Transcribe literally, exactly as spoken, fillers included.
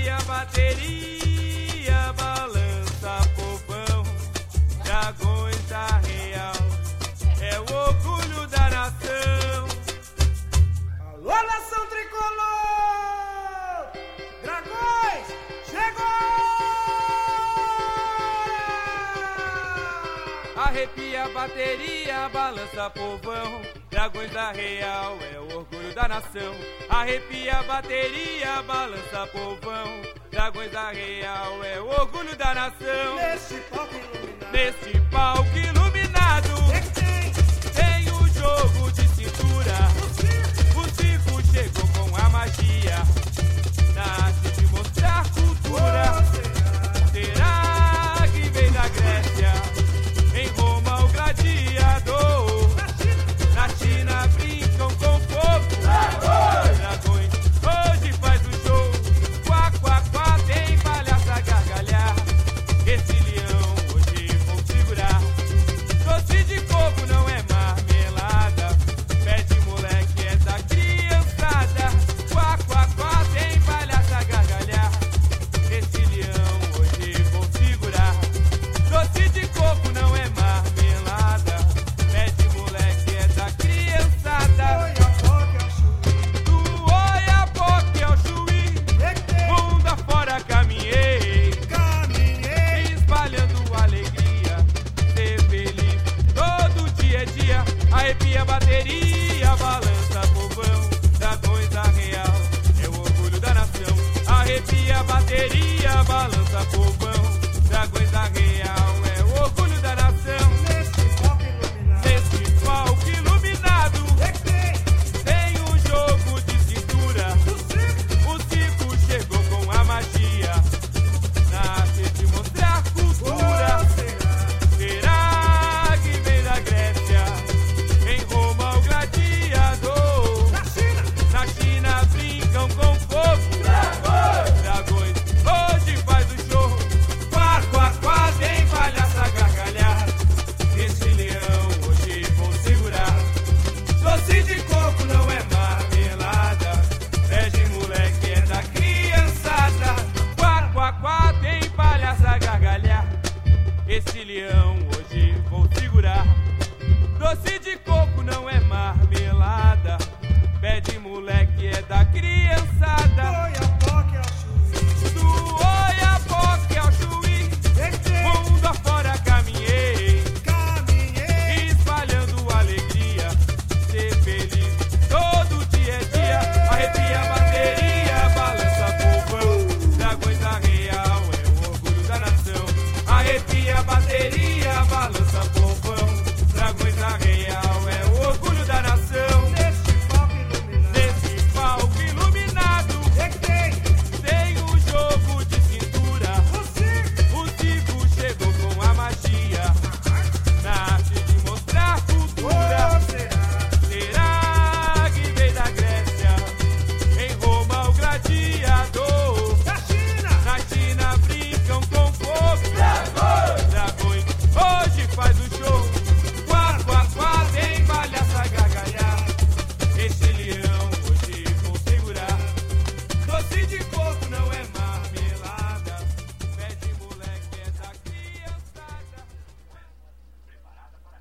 Arrepia a bateria, balança povão, dragões da real, é o orgulho da nação. Alô, nação tricolor! Dragões, chegou! Arrepia a bateria, balança povão, dragões da real, é o orgulho da nação. Arrepia a bateria, balança povão, dragões da real, é o orgulho da nação. Neste palco iluminado, Neste palco iluminado, é que tem tem o jogo de cintura. o circo. O circo chegou com a magia, na arte de mostrar cultura. Será que vem da Grécia? Em Roma o gladiador. Na China brincam com fogo. Dragões hoje faz o show. Quá, quá, quá, tem palhaça a gargalhar. Esse leão hoje vou segurar. Doce de coco não é marmelada. Pé de moleque é da criançada. Quá, quá, quá, tem palhaça a gargalhar. Esse leão hoje vou segurar. Doce de coco não é marmelada. Pé de moleque é da criançada. Oi, a boca é o chuí, Do Oiapoque ao Chuí, é que tem mundo afora caminhei, caminhei. espalhando alegria, ser feliz todo dia é dia. Arrepia a bateria, balança povão, dragões da real, é o orgulho da nação. Arrepia a bateria, balança povão, dragões da real.